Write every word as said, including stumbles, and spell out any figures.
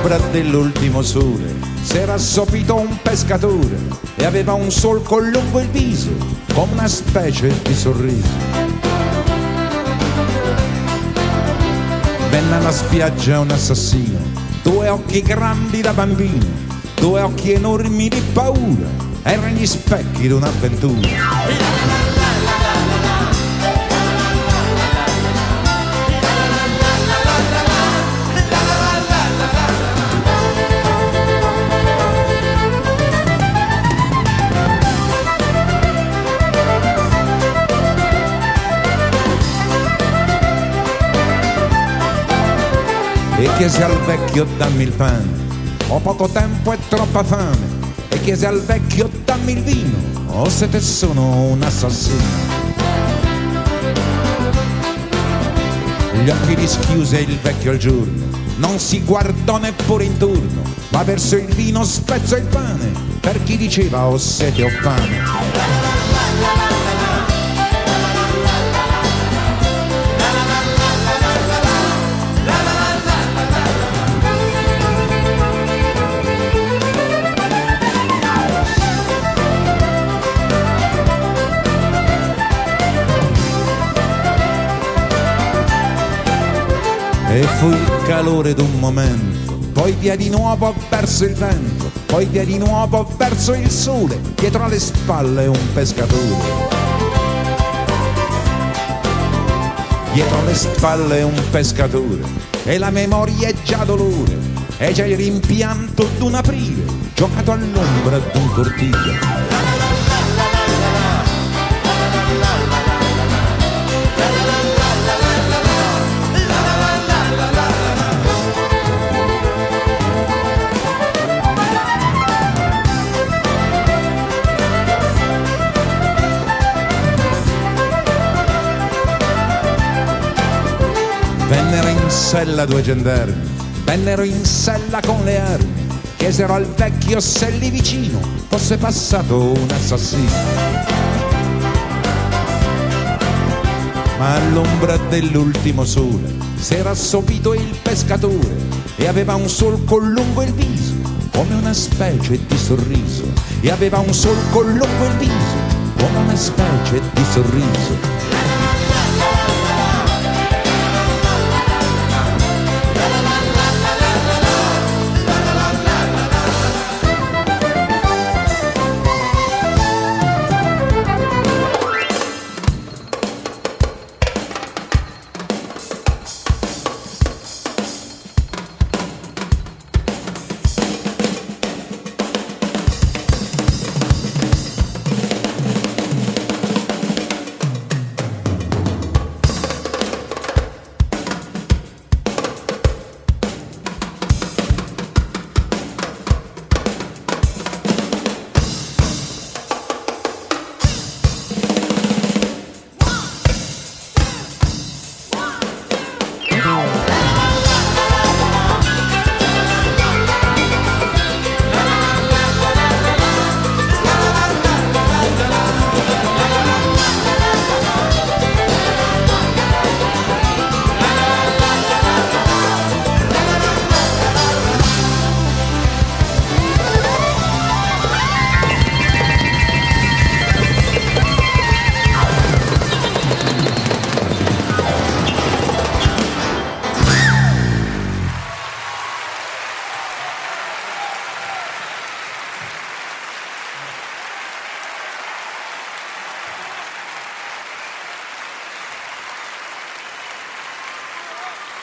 All'ombra dell'ultimo sole s'era assopito un pescatore e aveva un solco lungo il viso come una specie di sorriso. Venne alla spiaggia un assassino, due occhi grandi da bambino, due occhi enormi di paura, erano gli specchi di un'avventura. E chiese al vecchio dammi il pane, ho poco tempo e troppa fame. E chiese al vecchio dammi il vino, o se te sono un assassino. Gli occhi li schiuse il vecchio al giorno, non si guardò neppure intorno, ma verso il vino spezzò il pane, per chi diceva ho sete o fame. E fu il calore d'un momento, poi via di nuovo verso il vento, poi via di nuovo verso il sole, dietro alle spalle un pescatore. Dietro alle spalle un pescatore, e la memoria è già dolore, è già il rimpianto d'un aprire, giocato all'ombra d'un cortile. Vennero in sella due gendarmi, vennero in sella con le armi, chiesero al vecchio se lì vicino fosse passato un assassino. Ma all'ombra dell'ultimo sole s'era assopito il pescatore e aveva un solco lungo il viso, come una specie di sorriso. E aveva un solco lungo il viso, come una specie di sorriso.